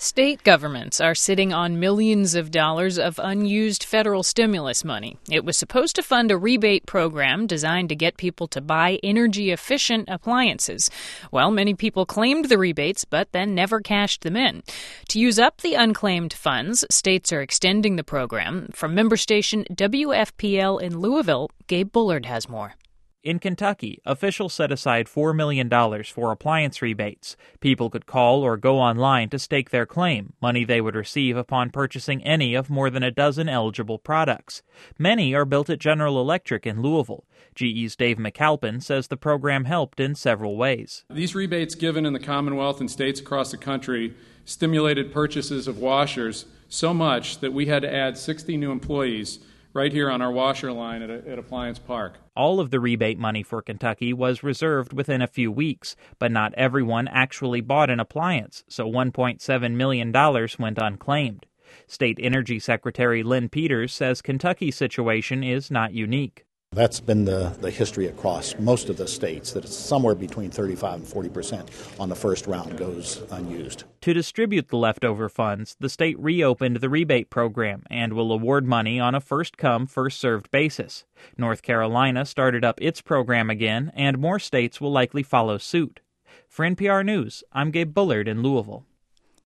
State governments are sitting on millions of dollars of unused federal stimulus money. It was supposed to fund a rebate program designed to get people to buy energy-efficient appliances. Well, many people claimed the rebates, but then never cashed them in. To use up the unclaimed funds, states are extending the program. From member station WFPL in Louisville, Gabe Bullard has more. In Kentucky, officials set aside $4 million for appliance rebates. People could call or go online to stake their claim, money they would receive upon purchasing any of more than a dozen eligible products. Many are built at General Electric in Louisville. GE's Dave McAlpin says the program helped in several ways. These rebates given in the Commonwealth and states across the country stimulated purchases of washers so much that we had to add 60 new employees right here on our washer line at Appliance Park. All of the rebate money for Kentucky was reserved within a few weeks, but not everyone actually bought an appliance, so $1.7 million went unclaimed. State Energy Secretary Lynn Peters says Kentucky's situation is not unique. That's been the history across most of the states, that it's somewhere between 35 and 40% on the first round goes unused. To distribute the leftover funds, the state reopened the rebate program and will award money on a first-come, first-served basis. North Carolina started up its program again, and more states will likely follow suit. For NPR News, I'm Gabe Bullard in Louisville.